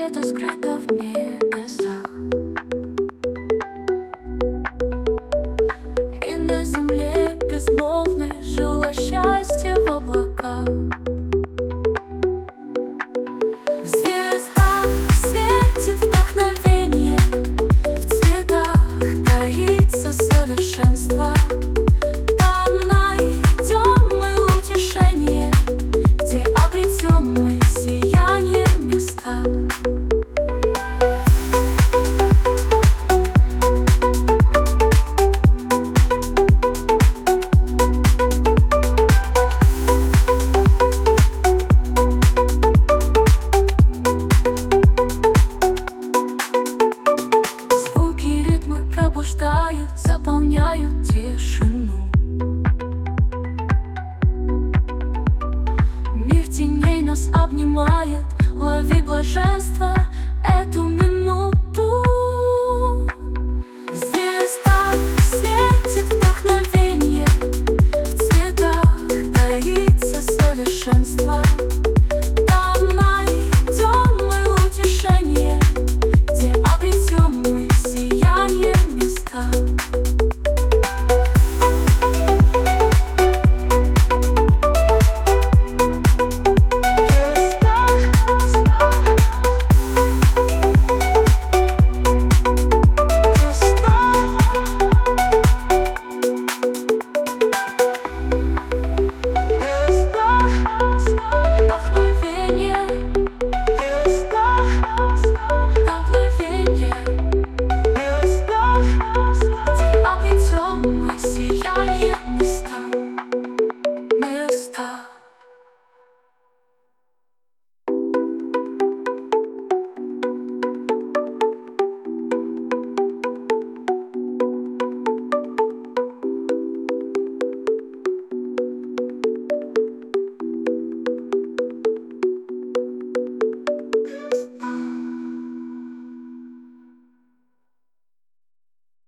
где-то скрыто в небесах, и на земле безмолвной жило счастье в облаках. В звездах светит вдохновение, в цветах таится совершенство. Там найдем мы утешение, где обретем мы сияние места. Звуки, ритмы пробуждают, заполняют тело.